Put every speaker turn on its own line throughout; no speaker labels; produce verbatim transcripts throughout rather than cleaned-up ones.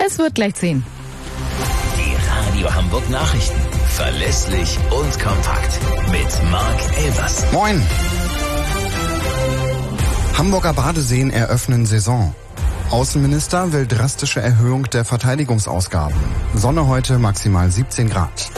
Es wird gleich zehn.
Die Radio Hamburg Nachrichten. Verlässlich und kompakt. Mit Marc Elvers.
Moin. Hamburger Badeseen eröffnen Saison. Außenminister will drastische Erhöhung der Verteidigungsausgaben. Sonne heute maximal siebzehn Grad.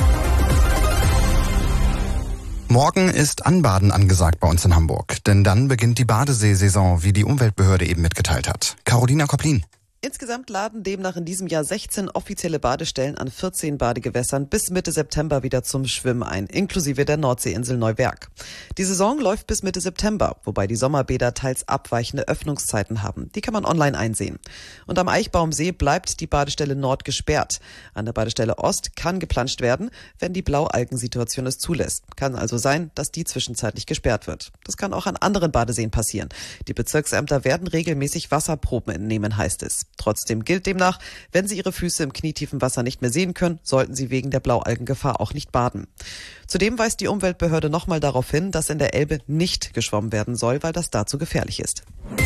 Morgen ist Anbaden angesagt bei uns in Hamburg, denn dann beginnt die Badeseesaison, wie die Umweltbehörde eben mitgeteilt hat. Carolina Koplin.
Insgesamt laden demnach in diesem Jahr sechzehn offizielle Badestellen an vierzehn Badegewässern bis Mitte September wieder zum Schwimmen ein, inklusive der Nordseeinsel Neuwerk. Die Saison läuft bis Mitte September, wobei die Sommerbäder teils abweichende Öffnungszeiten haben. Die kann man online einsehen. Und am Eichbaumsee bleibt die Badestelle Nord gesperrt. An der Badestelle Ost kann geplanscht werden, wenn die Blaualgensituation es zulässt. Kann also sein, dass die zwischenzeitlich gesperrt wird. Das kann auch an anderen Badeseen passieren. Die Bezirksämter werden regelmäßig Wasserproben entnehmen, heißt es. Trotzdem gilt demnach, wenn Sie Ihre Füße im knietiefen Wasser nicht mehr sehen können, sollten Sie wegen der Blaualgengefahr auch nicht baden. Zudem weist die Umweltbehörde nochmal darauf hin, dass in der Elbe nicht geschwommen werden soll, weil das dazu gefährlich ist.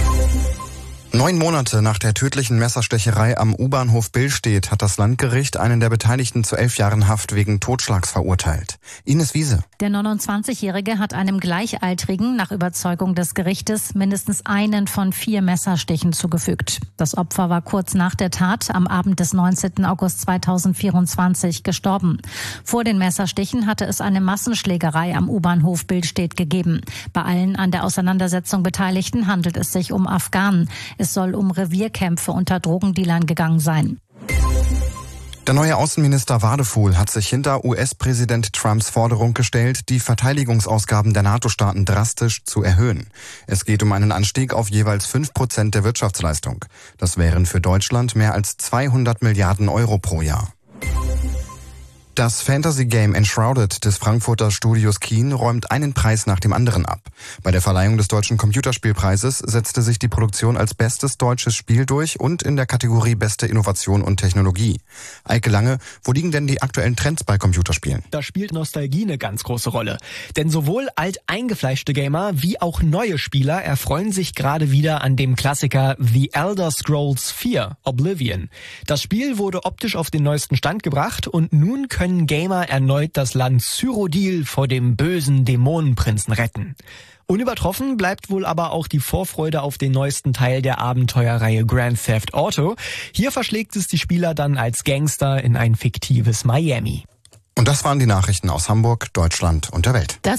Neun Monate nach der tödlichen Messerstecherei am U-Bahnhof Billstedt hat das Landgericht einen der Beteiligten zu elf Jahren Haft wegen Totschlags verurteilt. Ines Wiese.
Der neunundzwanzigjährige hat einem Gleichaltrigen nach Überzeugung des Gerichtes mindestens einen von vier Messerstichen zugefügt. Das Opfer war kurz nach der Tat am Abend des neunzehnten August zweitausendvierundzwanzig gestorben. Vor den Messerstichen hatte es eine Massenschlägerei am U-Bahnhof Billstedt gegeben. Bei allen an der Auseinandersetzung Beteiligten handelt es sich um Afghanen. Es soll um Revierkämpfe unter Drogendealern gegangen sein.
Der neue Außenminister Wadefuhl hat sich hinter U S-Präsident Trumps Forderung gestellt, die Verteidigungsausgaben der NATO-Staaten drastisch zu erhöhen. Es geht um einen Anstieg auf jeweils fünf Prozent der Wirtschaftsleistung. Das wären für Deutschland mehr als zweihundert Milliarden Euro pro Jahr. Das Fantasy-Game Enshrouded des Frankfurter Studios Keen räumt einen Preis nach dem anderen ab. Bei der Verleihung des Deutschen Computerspielpreises setzte sich die Produktion als bestes deutsches Spiel durch und in der Kategorie Beste Innovation und Technologie. Eike Lange, wo liegen denn die aktuellen Trends bei Computerspielen?
Da spielt Nostalgie eine ganz große Rolle. Denn sowohl alteingefleischte Gamer wie auch neue Spieler erfreuen sich gerade wieder an dem Klassiker The Elder Scrolls vier, Oblivion. Das Spiel wurde optisch auf den neuesten Stand gebracht und nun können können Gamer erneut das Land Cyrodiil vor dem bösen Dämonenprinzen retten. Unübertroffen bleibt wohl aber auch die Vorfreude auf den neuesten Teil der Abenteuerreihe Grand Theft Auto. Hier verschlägt es die Spieler dann als Gangster in ein fiktives Miami.
Und das waren die Nachrichten aus Hamburg, Deutschland und der Welt.
Das